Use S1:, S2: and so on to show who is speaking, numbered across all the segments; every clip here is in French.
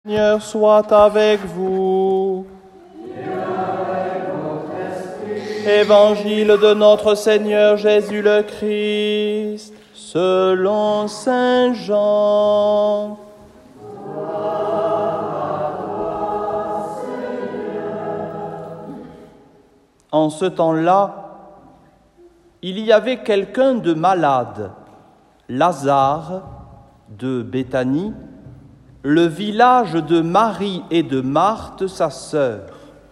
S1: Seigneur soit avec vous. Évangile de notre Seigneur Jésus le Christ, selon saint Jean. En ce temps-là, il y avait quelqu'un de malade, Lazare, de Béthanie, le village de Marie et de Marthe, sa sœur.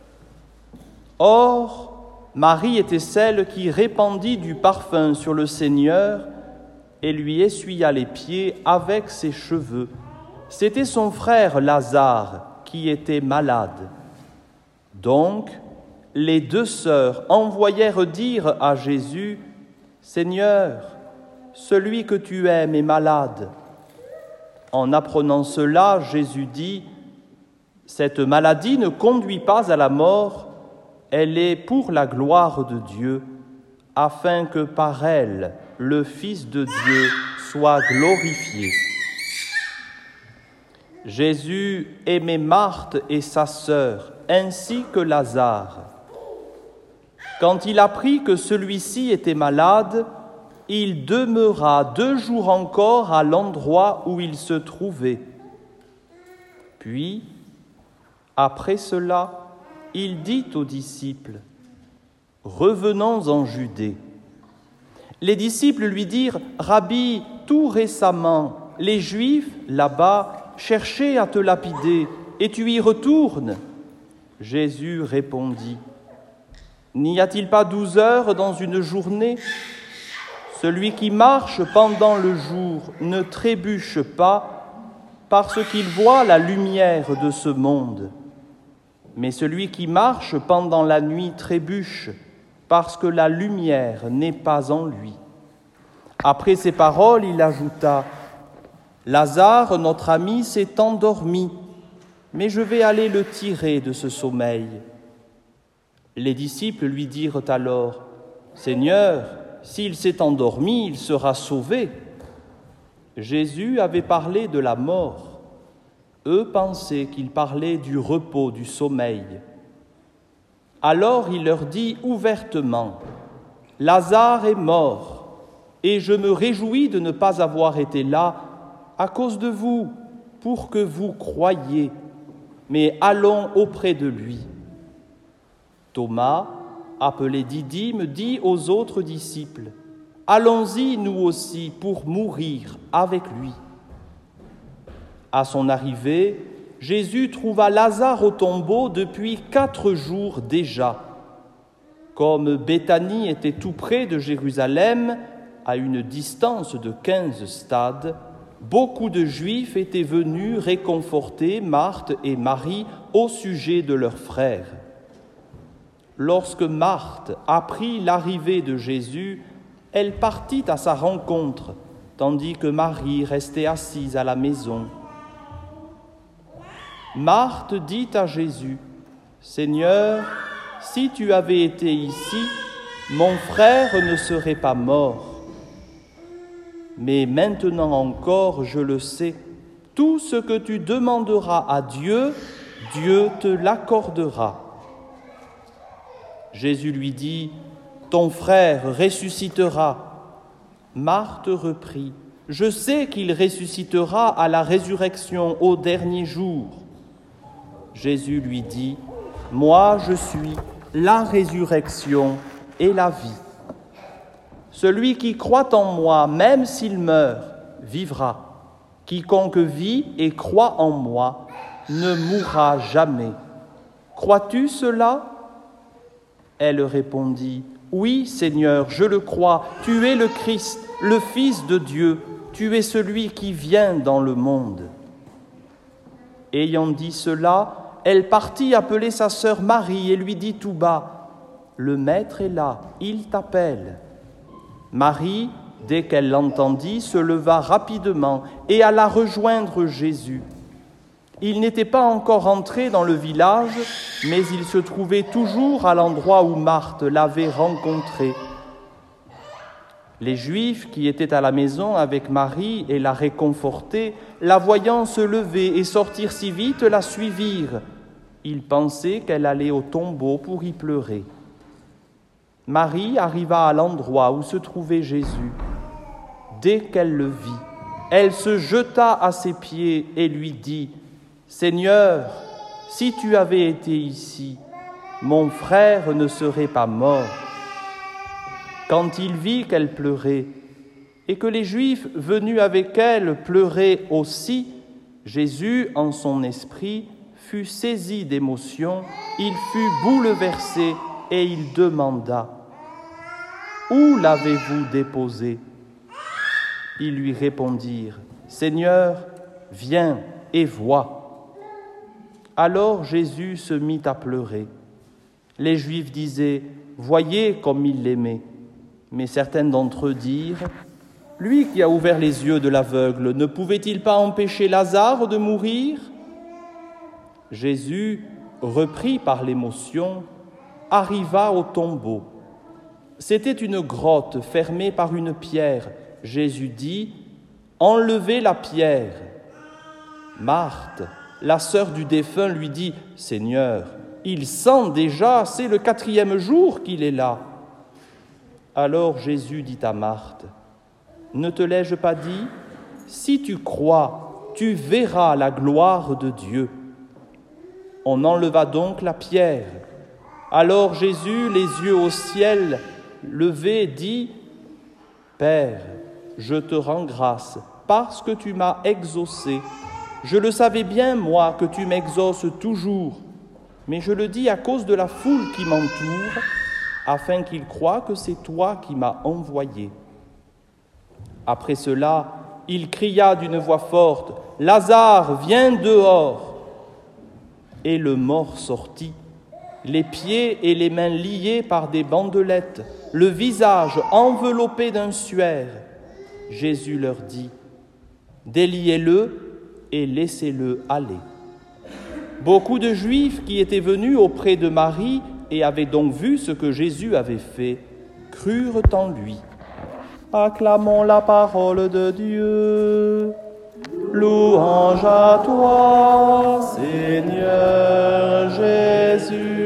S1: Or, Marie était celle qui répandit du parfum sur le Seigneur et lui essuya les pieds avec ses cheveux. C'était son frère Lazare qui était malade. Donc, les deux sœurs envoyèrent dire à Jésus, « Seigneur, celui que tu aimes est malade. » En apprenant cela, Jésus dit, « Cette maladie ne conduit pas à la mort, elle est pour la gloire de Dieu, afin que par elle, le Fils de Dieu soit glorifié. » Jésus aimait Marthe et sa sœur, ainsi que Lazare. Quand il apprit que celui-ci était malade, il demeura 2 jours encore à l'endroit où il se trouvait. Puis, après cela, il dit aux disciples, « Revenons en Judée. » Les disciples lui dirent, « Rabbi, tout récemment, les Juifs, là-bas, cherchaient à te lapider, et tu y retournes ?» Jésus répondit, « N'y a-t-il pas 12 heures dans une journée ? Celui qui marche pendant le jour ne trébuche pas parce qu'il voit la lumière de ce monde. Mais celui qui marche pendant la nuit trébuche parce que la lumière n'est pas en lui. » Après ces paroles, il ajouta, « Lazare, notre ami, s'est endormi, mais je vais aller le tirer de ce sommeil. » Les disciples lui dirent alors, « Seigneur, s'il s'est endormi, il sera sauvé. » Jésus avait parlé de la mort. Eux pensaient qu'il parlait du repos, du sommeil. Alors il leur dit ouvertement, « Lazare est mort, et je me réjouis de ne pas avoir été là à cause de vous, pour que vous croyiez. Mais allons auprès de lui. » Thomas, appelé Didyme, dit aux autres disciples, « Allons-y, nous aussi, pour mourir avec lui. » À son arrivée, Jésus trouva Lazare au tombeau depuis 4 jours déjà. Comme Béthanie était tout près de Jérusalem, à une distance de 15 stades, beaucoup de Juifs étaient venus réconforter Marthe et Marie au sujet de leur frère. Lorsque Marthe apprit l'arrivée de Jésus, elle partit à sa rencontre, tandis que Marie restait assise à la maison. Marthe dit à Jésus, « Seigneur, si tu avais été ici, mon frère ne serait pas mort. Mais maintenant encore, je le sais, tout ce que tu demanderas à Dieu, Dieu te l'accordera. » Jésus lui dit, « Ton frère ressuscitera. » Marthe reprit, « Je sais qu'il ressuscitera à la résurrection au dernier jour. » Jésus lui dit, « Moi je suis la résurrection et la vie. Celui qui croit en moi, même s'il meurt, vivra. Quiconque vit et croit en moi ne mourra jamais. Crois-tu cela ?» Elle répondit, « Oui, Seigneur, je le crois, tu es le Christ, le Fils de Dieu, tu es celui qui vient dans le monde. » Ayant dit cela, elle partit appeler sa sœur Marie et lui dit tout bas, « Le Maître est là, il t'appelle. » Marie, dès qu'elle l'entendit, se leva rapidement et alla rejoindre Jésus. Il n'était pas encore entré dans le village, mais il se trouvait toujours à l'endroit où Marthe l'avait rencontré. Les Juifs qui étaient à la maison avec Marie et la réconfortaient, la voyant se lever et sortir si vite, la suivirent. Ils pensaient qu'elle allait au tombeau pour y pleurer. Marie arriva à l'endroit où se trouvait Jésus. Dès qu'elle le vit, elle se jeta à ses pieds et lui dit : « Seigneur, si tu avais été ici, mon frère ne serait pas mort. » Quand il vit qu'elle pleurait et que les Juifs venus avec elle pleuraient aussi, Jésus, en son esprit, fut saisi d'émotion, il fut bouleversé et il demanda : « Où l'avez-vous déposé ?» Ils lui répondirent : « Seigneur, viens et vois. » Alors Jésus se mit à pleurer. Les Juifs disaient : « Voyez comme il l'aimait. » Mais certains d'entre eux dirent : « Lui qui a ouvert les yeux de l'aveugle, ne pouvait-il pas empêcher Lazare de mourir ?» Jésus, repris par l'émotion, arriva au tombeau. C'était une grotte fermée par une pierre. Jésus dit : « Enlevez la pierre. » Marthe, la sœur du défunt, lui dit : « Seigneur, il sent déjà, c'est le 4e jour qu'il est là. » Alors Jésus dit à Marthe : « Ne te l'ai-je pas dit ? Si tu crois, tu verras la gloire de Dieu. » On enleva donc la pierre. Alors Jésus, les yeux au ciel levés, dit : « Père, je te rends grâce parce que tu m'as exaucé. Je le savais bien, moi, que tu m'exauces toujours, mais je le dis à cause de la foule qui m'entoure, afin qu'ils croient que c'est toi qui m'as envoyé. » Après cela, il cria d'une voix forte : « Lazare, viens dehors !» Et le mort sortit, les pieds et les mains liés par des bandelettes, le visage enveloppé d'un suaire. Jésus leur dit : « Déliez-le et laissez-le aller. » Beaucoup de Juifs qui étaient venus auprès de Marie et avaient donc vu ce que Jésus avait fait, crurent en lui. Acclamons la parole de Dieu. Louange à toi, Seigneur Jésus.